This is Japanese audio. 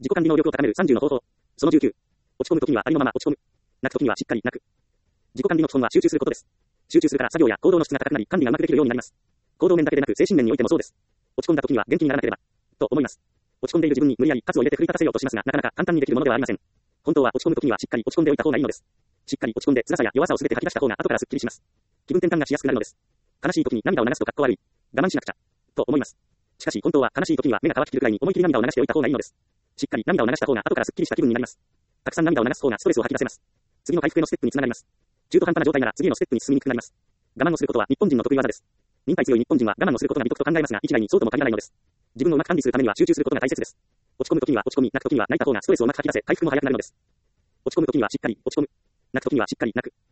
自己管理能力を高める30の方法。その19。落ち込むときにはありのまま落ち込む。泣くときにはしっかり泣く。自己管理の基本は集中することです。集中するから作業や行動の質が高くなり、管理がうまくできるようになります。行動面だけでなく精神面においてもそうです。落ち込んだときには元気にならなければ、と思います。落ち込んでいる自分に無理やり喝を入れて奮い立たせようとしますが、なかなか簡単にできるものではありません。本当は落ち込むときにはしっかり落ち込んでおいた方がいいのです。しっかり落ち込んで辛さや弱さをすべて吐き出した方が後からスッキリします。気分転換がしやすくなるのです。悲しいときに涙を流すとかっこ悪い。我慢しなくちゃ。と思います。しかし本当は悲しいときには目が乾ききるくらいに思い切り涙を流しておいた方がいいのです。しっかり涙を流した方が後からスッキリした気分になります。たくさん涙を流す方がストレスを吐き出せます。次の回復へのステップにつながります。中途半端な状態なら次へのステップに進みにくくなります。我慢をすることは日本人の得意技です。忍耐強い日本人は我慢をすることが美徳と考えますが、一概にそうとも限らないのです。自分をうまく管理するためには集中することが大切です。落ち込むときには落ち込み、泣くときには泣いた方がストレスをうまく吐き出せ、回復も早くなるのです。落ち込むときにはしっかり落ち込む。泣くときにはしっかり泣く。